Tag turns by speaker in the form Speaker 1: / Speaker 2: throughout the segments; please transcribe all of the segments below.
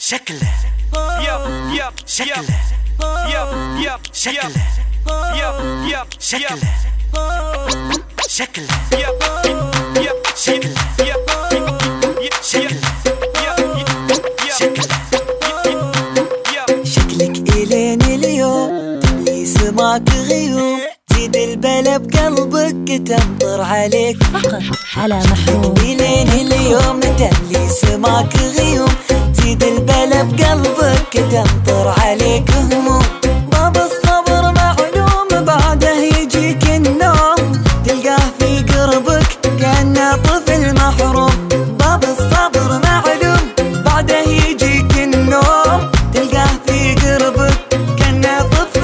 Speaker 1: شكله شكله شكله شكله شكله شكله شكلك إلين اليوم تبلي سماك غيوم زيد البلا بقلبك تمطر عليك
Speaker 2: فقط على محروم.
Speaker 1: إلين اليوم تبلي سماك غيوم زيد البلا بقلبك تمطر عليك هموم. باب الصبر معلوم بعده يجيك النوم تلقاه في قربك كأنه طفل محروم. باب الصبر معلوم بعده يجيك النوم تلقاه في قربك كأنه طفل.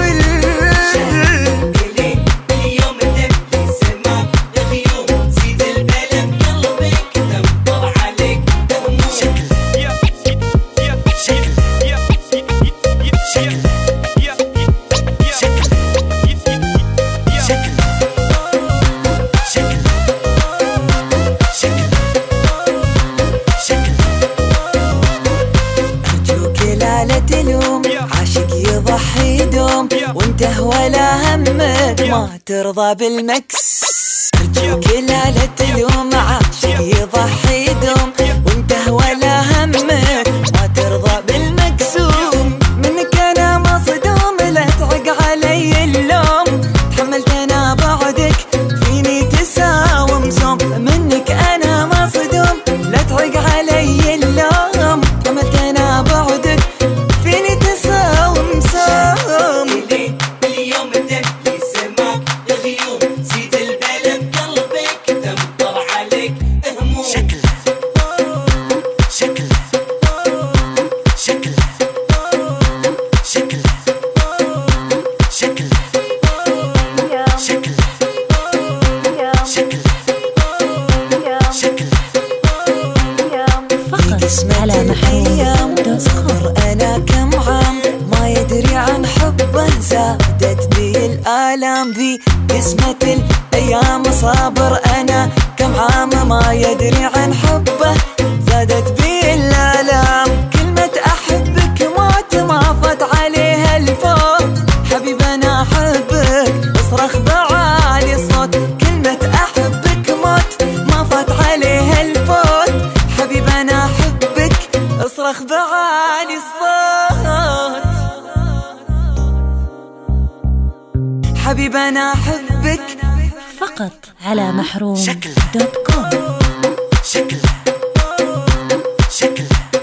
Speaker 1: اليوم تبلي سماك غيوم زيد البلا بقلبك تمطر عليك هموم. شكله شكله عاشق يضحي دوم وانت ولا همك ما ترضى بالمكس. ارجوك لا تلوم عاشق يضحي دوم وانت ولا همك ما ترضى بالمكسوم. منك انا مصدوم لا تعق علي اللوم تحملت انا بعدك فيني تساوم سوم. منك انا مصدوم لا تعق علي اللوم تحملت انا بعدك فيني تساوم سوم. اليوم تبلي سماك غيوم زيد البلا بقلبك تمطر عليك هموم. شكله شكله شكله شكله شكله شكله شكله
Speaker 2: فقط على محروم.
Speaker 1: صبر أنا كم عام ما يدري عن حبه زادت بي الآلام ذي قسمة الأيام. صابر أنا كم عام ما يدري عن حبه زادت بي الآلام. كلمة أحبك موت ما فات عليها الفوت حبيب أنا أحبك اصرخ بعالي الصوت. كلمة أحبك موت ما فات عليها الفوت حبيب أنا أحبك اصرخ بعالي الصوت. حبيب أنا أحبك
Speaker 2: فقط على محروم.
Speaker 1: شكله
Speaker 2: .com.
Speaker 1: شكله شكله